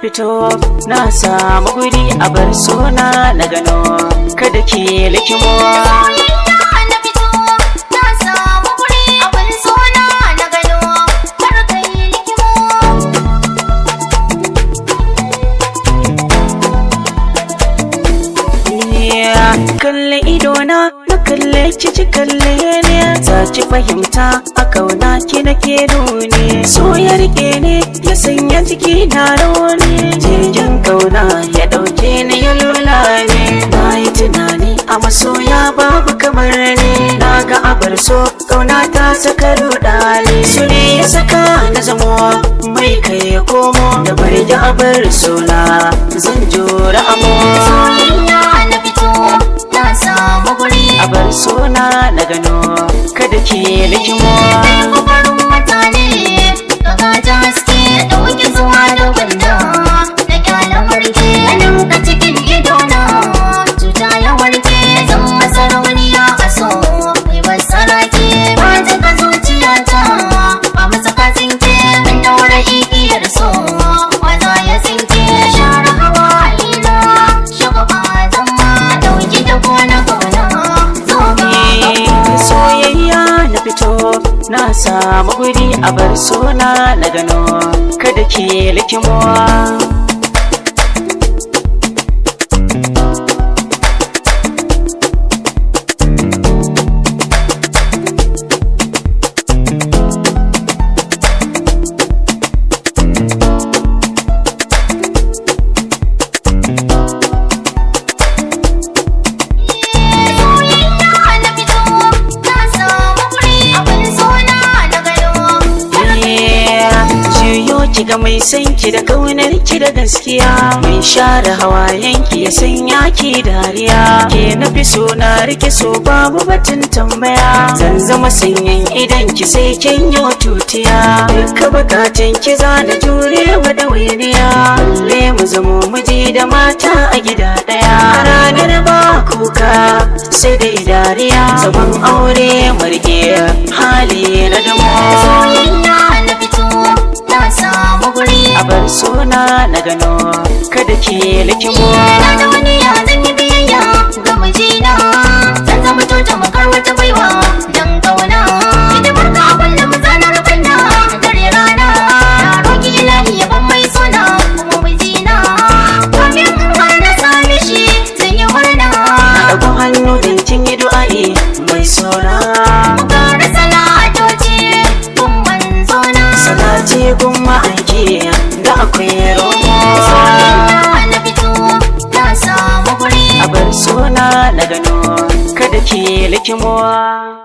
fito na samu guri a bar suna na gano kada ki likimo. Kalle idona na kalle ki kalle ne za ki fahimta a kauna ki nake nuni so ya rike ne ya sanya jiki na rauni jirgin kauna ya dauke ni ya lula ne na yi tunani a masoya babu kamar ne na ga abar so kauna ta saka rudani su ne ya saka na zamo mai kai ya komo da bari da abar sona zan jura amo. A bar suna na gano kada ki likimo. Kokarin mutane ka gaji haske ɗauki zuwa da gwanda da kyalan warke ganin ka cikin idona cuta ya warke zan masa rauniya a so mai basarake ba ka zuciyata ba masa ka tsinke kan daura igiyar so waza ya tsinke share hawa ina shugaba zama ɗauki da gona na samu guri a bar suna na gano kada ki likimo. Kiga mai sanki da kaunar ki da gaskiya mai share hawayen ki ya sanya ki dariya ke nafi so na rike so babu batun tambaya zan zama sanyin idan ki sai kin yi tutiya duka bukatun ki za na jure wa da wayniya balle mu zamo miji da mata a gida daya a ranar ba kuka sai dai dariya zaman aure marge hali na damo. A bar suna na gano kada ki likimo. Na da wani ya zan yi biyayya ga mijina zan zama tota makar wata baiwa dan kauna ita barka wanda mazanar banda dare rana na roki ilahi ya ban mai suna kuma mijina kafin har na same shi zan yi murna na dago hannu don kin yi du'a'i mai suna mukara salatoci kun manzona salati kun ma'aiki da akwai romo. A bar suna na gano kada ki likimo.